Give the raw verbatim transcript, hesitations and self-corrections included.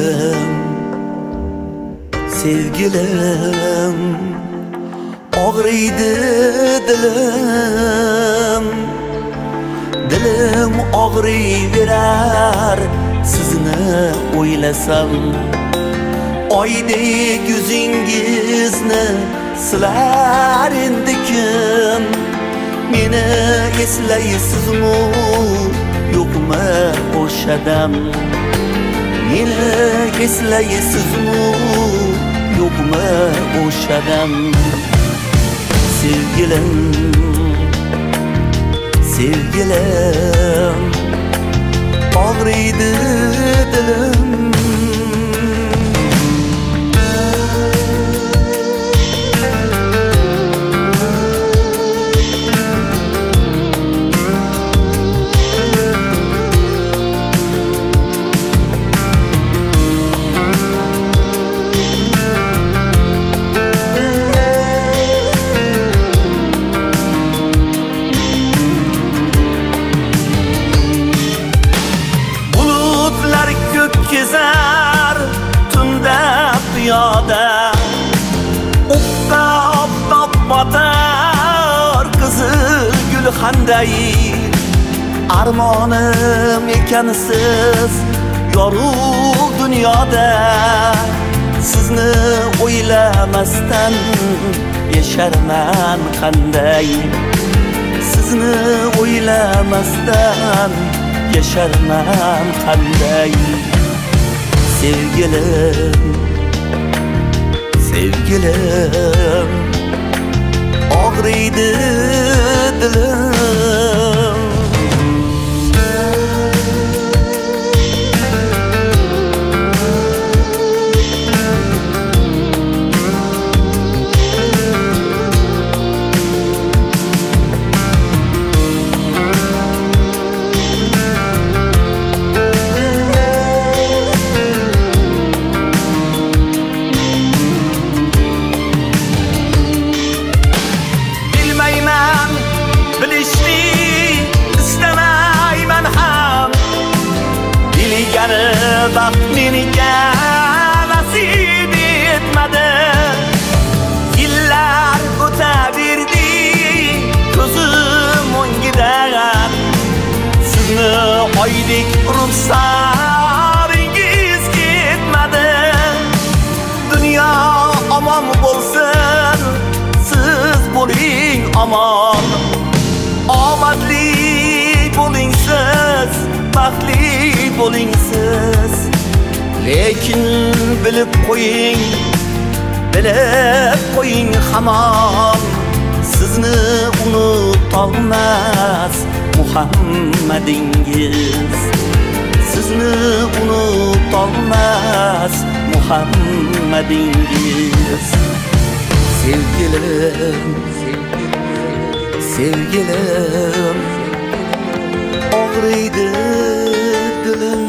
Sevgilim, sevgilim, ağrıydı dilim, dilim ağrıyıverer sizni o'ylasam. Oydek yüzingizni silar endi kim? Meni eslaysizmi, yo'qmi o'sha dam? Meni eslaysizmi, yo'qmi o'sha dam? Sevgilim, sevgilim, ağrıydı dilim. Gezer tunda piyoda, o'qqa oftob botar qizil gulxanday. Armonim ekansiz yorug' dunyoda, sizni o'ylamasdan yasharman qanday? Sizni o'ylamasdan yasharman qanday? Sevgilim, sevgilim, ağrıydı dilim. Baxt menga nasib etmadi. Yillar o'taverdi ko'zim o'ngidan, sizni oydek ruxsaringiz ketmadi. Dunyo omon bo'lsin, siz bo'ling omon. Omadli bo'ling siz, baxtli bo'ling siz. Lekin bilib qo'ying, bilib qo'ying hamon, sizni unutolmas Muhammadingiz. Sizni unutolmas Muhammadingiz. Sevgilim, sevgilim, ağrıydı dilim.